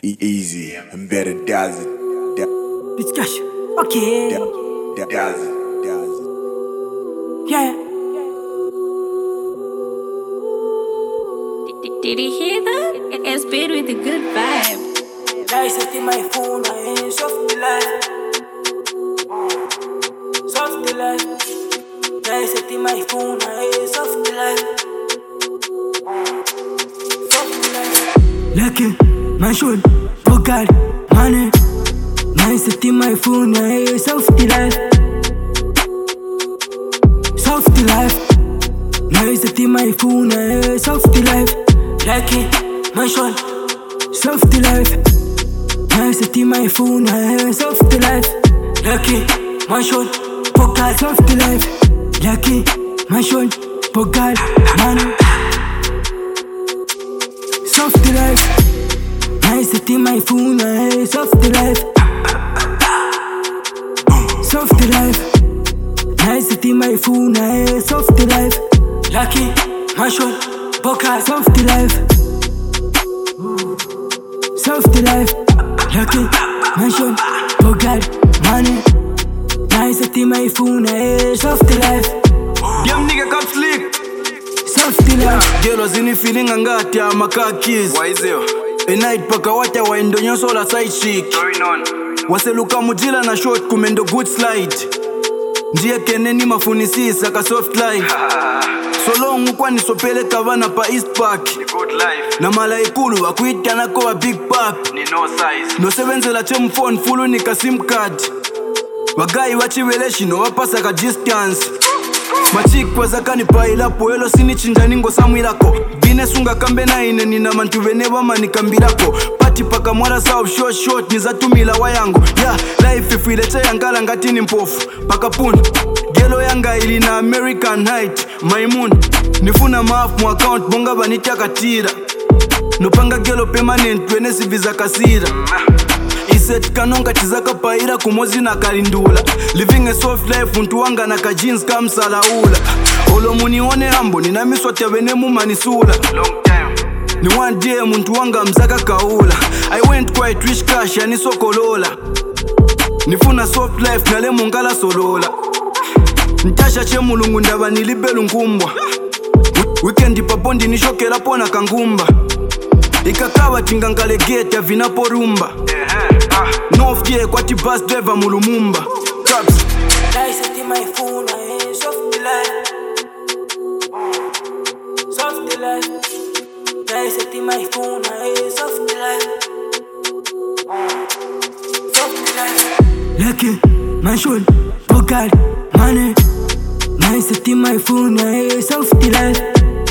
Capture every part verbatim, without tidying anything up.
Easy and better does it. Bitch cash. Okay. Does it. Does it. Yeah. Did he hear that? It's been with a good vibe. Nice at my phone, I ain't soft life. Soft life. Nice at my phone, I ain't soft life. Soft life. Lucky, my should, Bogart, money. Nice at my phone, I ain't soft life. Soft life. Nice at my phone, I ain't soft life. Lucky, my should, soft life. Nice at my phone, I ain't soft life. Lucky, my should, Bogart, soft life. Lucky, my should, Bogart, money. Soft life. Nice at my phone, I ain't soft life. Soft life. Nice at my phone, I ain't soft life. Lucky, my should, Bogart, soft life. Soft life. Lucky, my should, Bogart, money. Nice at my phone, I ain't soft life. Damn nigga come slick. Soft life. Girl was in the feeling angati ya makakis. Why is it? A night paka wata wa indonyo sola side chick. Going on. Waseluka mujila na short kumendo good slide. Njie keneni mafunisisa ka soft life. So long ukwa nisopele kavana pa East Park. The good life. Na mala ikulu wakuita nako wa big pop. Ni no size. No sevenze la chemu phone fulu nika sim card. Wagai wachiweleshi no wapasa ka distance. Machik wazaka ni paila poelo sini chinjaningo samwilako. Bine sunga kambe na ine nina mantu veneva manikambirako. Pati paka mwara sao short short nizatumila wayangu. Yeah, life ifileche yangala ngatini mpofu. Paka puni, gelo yanga ili na American height. Maimun, nifuna maafu mu account bonga banitia katira. Nupanga gelo permanent wenesi visa kasira. Iset kanonga chizaka paira kumozi na karindula. Living a soft life untu wanga na ka jeans kamsala ula. Olo munione ambo nina miswati ya venemu manisula. Long time. Ni one day muntu wanga mzaka kaula. I went quite rich cash ya niso kolola. Nifuna soft life na le mungala solola. Ntasha che mulungu ndaba nilibelu ngumbwa. Weekend papondi nishokela pona kangumba. Ikakawa tingangale gate ya vinaporumba. North gear kwati bus driver mulumumba. Caps. Nice at my phone, I ain't soft life. Soft life. Nice at my phone, I ain't soft life. Soft life. Lucky, my should, Bogart, money. Nice at my phone, I ain't soft life.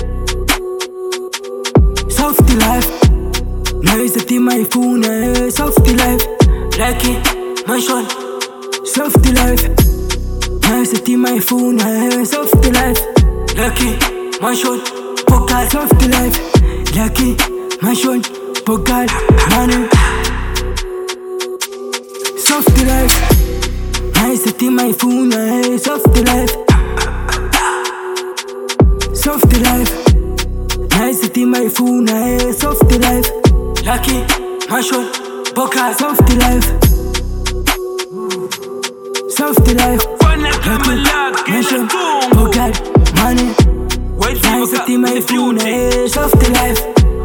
Soft life. Nice at my phone, I ain't soft life. Lucky, my should, soft life. Nice at my phone, I ain't soft life. Lucky, my should, Bogart, soft life. Lucky, my should, Bogart, money. Soft life. Nice at my phone, I ain't soft life. Soft life. Nice at my phone, I ain't soft life. Lucky, my should, Bogart, soft life. Soft life. Lucky, my should, Bogart, money. Nice at my phone, I ain't soft life.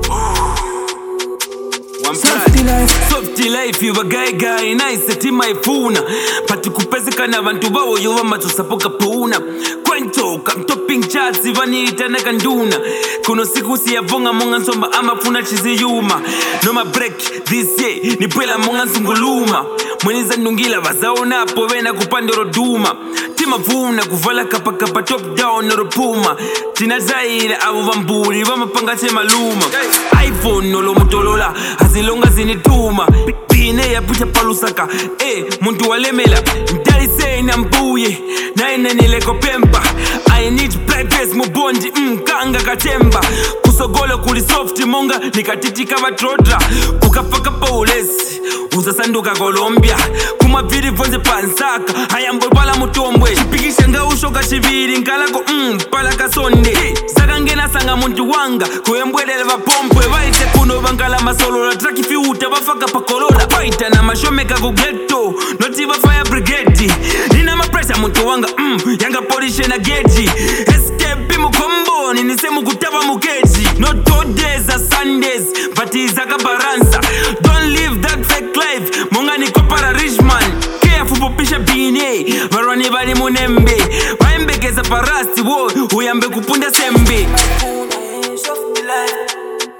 Soft life. Soft life iwa gai gai nice at my phone. Pati kupezeka na vantu bawo yuwa matusapoka puna. Kwento kam topping charts ivani itana kanduna. Kuno siku siyavonga monga nsomba ama funa chizi yuma. No ma break this year ni pwela monga nsunguluma. Mweniza nungila vazaona po vena kupandoro duma. Tima vuna kuvala kapa kapa top down noro puma. Tina zaira avu vamburi vama pangate maluma. iPhone nolo motolola azilonga zinituma. Bine ya picha palusaka eh muntu walemela. Ndali say na mbuye na ina nileko pempa. I need practice mubondi mkanga katemba. Kusogolo kuli soft monga nikatitika vatrotra. Kukafaka paulesi uzasanduka Colombia. Kuma viri vonze pansaka hayambo bala mutombwe. Chipikisha nga usho shoka chiviri nkalako mm, palaka sonde sakangena sanga muntu wanga kuyembwelele vapompwe vaite kuno vangala masolola traki fiuta vafaka pakolola vaita na mashomeka ku ghetto noti vafaya brigade nina mapresa muntu wanga mm, yanga polishe na geji escape mukomboni nisemu kutava mukeji not all days are Sundays but izaka baransa don't live that fake life monga ni kopara rich man careful popisha bine varwani vali munembe vaembekeza parasti wo uyambe kupunda sembe Soft life,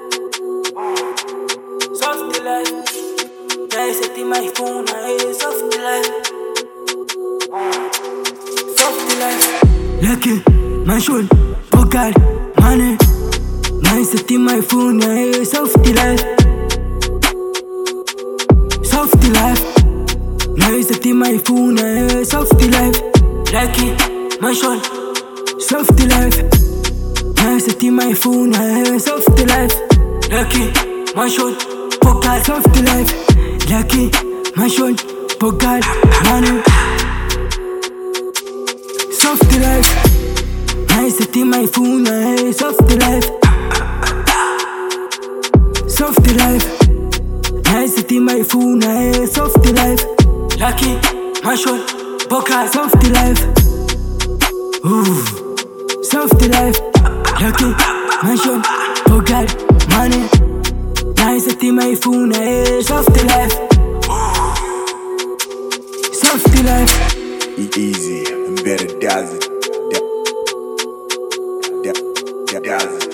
soft life. Nice at my phone, soft life, soft life. Lucky, mansion, pocket, money. Nice at my phone, soft life, soft life. Nice at my phone, soft life. Lucky, mansion, soft life. Nice at my phone, soft life. Lucky, mansion, pocket, soft life. Lucky, mansion, pocket, money. Soft life. Nice at my phone, soft life. Soft life. Nice at my phone, soft life. Lucky, mansion, pocket, soft life. Ooh, soft life. Lucky, mansion, pocket, money. Nice at my phone, soft life. Soft life. E- Easy and better does it. Da- da- da- does it.